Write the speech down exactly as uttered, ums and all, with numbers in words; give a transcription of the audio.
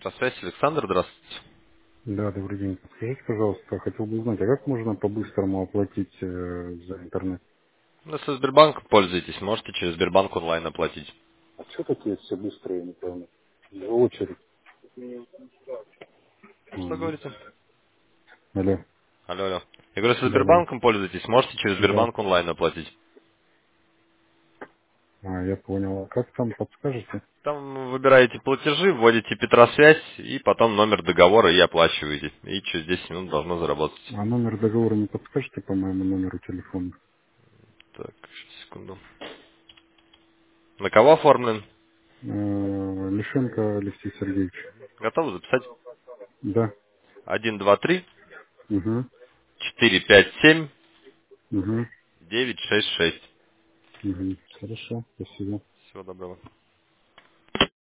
Связь, Александр, здравствуйте. Да, добрый день. Скажите, пожалуйста, хотел бы узнать, а как можно по-быстрому оплатить э, за интернет? Ну, если Сбербанком пользуетесь, можете через Сбербанк онлайн оплатить. А что такие все быстрые, не пойму? За очередь. Что Мгм. говорите? Алло. Алло, алло. Я говорю, если Да, да. Сбербанком пользуетесь, можете через Да. Сбербанк онлайн оплатить. А, я понял. А как там подскажете? Там выбираете платежи, вводите Петросвязь, и потом номер договора и оплачиваете. И через десять минут должно заработать. А номер договора не подскажете по моему номеру телефона? Так, сейчас, секунду. На кого оформлен? Э, Лишенко Алексей Сергеевич. Готовы записать? Да. Один, два, три, Угу. четыре, пять, семь, Угу. девять, шесть, шесть. Угу. Хорошо. Спасибо. Всего доброго.